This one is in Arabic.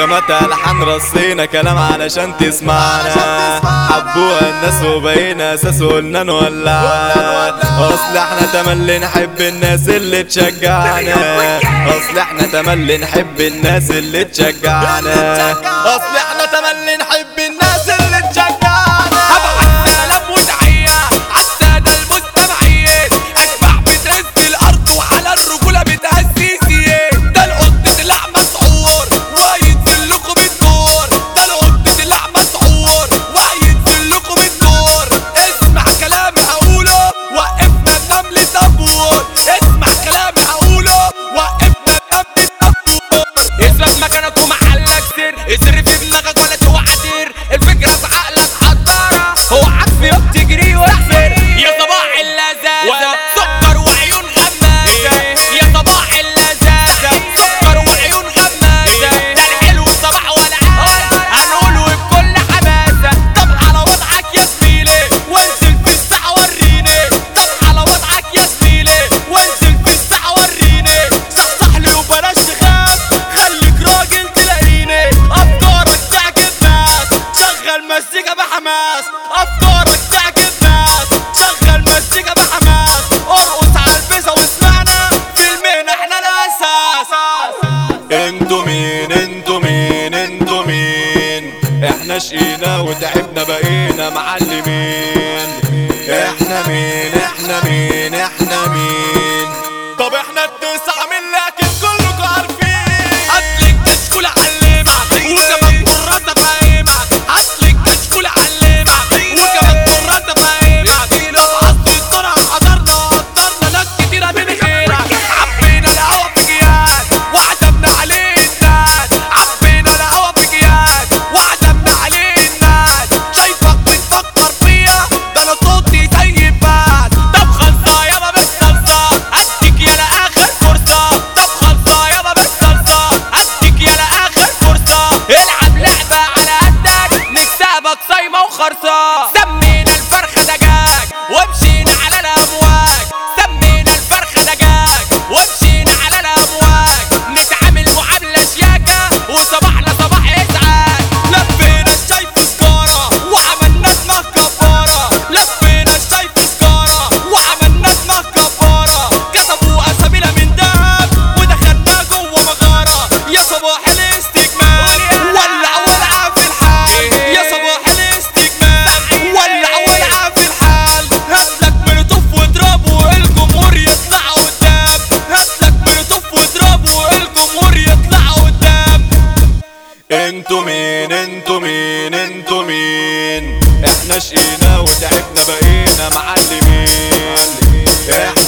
رسمت ألحان رصينا كلام علشان تسمعنا، حبوها الناس وبقينا أساس قلنا نولعها. أصل احنا تملي نحب الناس اللي تشجعنا، أصل احنا تملي نحب الناس اللي تشجعنا، أصل احنا تملي نحب الناس اللي تشجعنا. هبعت سلام وتحية عالسادة المستمعين، اشبع بتهز الأرض وعلى الرجولة بتهزيزين. ده القط طلع مسعور وهينزل لكم الدور، ده القط طلع مسعور وهينزل لكم الدور. اسمع كلامي هقوله وقفنا النمل زبور، اسمع كلامي هقوله وقفنا النمل زبور. اثبت مكانك ومحلك سر، اسر في دماغك ولا توعدير، الفكرة في عقلك حضارة، اوعك في يوم تجري وتفر. يا صباح اللذاذة سكر وعيون غمازة، يا صباح اللذاذة سكر وعيون غمازة. ده الحلو صباح والعادة هنقوله بكل حماسة. طب على وضعك يا زميلي وانزل في الساحة وريني، طب على وضعك يا زميلي وانزل في الساحة وريني. صحصح لي وبلاش تخاف، خليك راجل تلاقيني. افكارك تعجب ناس، شغل مزيكا بحماس. افكارك تعجب ناس، شغل مزيكا بحماس. ارقص عالبسة واسمعنا، في المهنة احنا الاساس. انتوا مين انتوا مين انتوا مين؟ احنا شقينا وتعبنا بقينا معلمين. احنا مين احنا مين احنا مين؟ طب احنا التسعة من لكن كلكوا عارفين. هاتلك كشكول علمك وكمان قرات افهمك، هاتلك كشكول علمك وكمان قرات افهمك. عصر الصنع حضرنا قدرنا ناس كتيرة من غيرك، عبينا الهوا في جياد وعزمنا عليه الناس، عبينا الهوا في جياد وعزمنا عليه الناس. شايفك بتفكر فيا ده انا صوتي زي الباس. طب خلصة يابا بالصلصة اديك يا لاخر فرصة، طب خلصة يابا بالصلصة اديك يا لاخر فرصة. العب لعبة على قدك نكسبك صايمة وخرصة. سمينا الفرخة دجاج ومشينا على الامواج، سمينا الفرخة دجاج ومشينا على الامواج. نتعامل معاملة شياكة وصباحنا صباح ازعاج. لفينا الشاي في سجارة وعملنا دماغ كفارة، لفينا الشاي في سجارة وعملنا دماغ كفارة. كتبوا اسامينا من دهب ودخلنا جوه مغارة. يا صباح الاستجمام ولع ولع في الحال، يا صباح الاستجمام ولع ولع في الحال. هاتلك ملوتوف واضرب والجمهور يطلع قدام، هاتلك ملوتوف واضرب والجمهور يطلع قدام. انتوا مين انتوا مين انتوا مين؟ احنا شقينا وتعبنا بقينا معلمين. احنا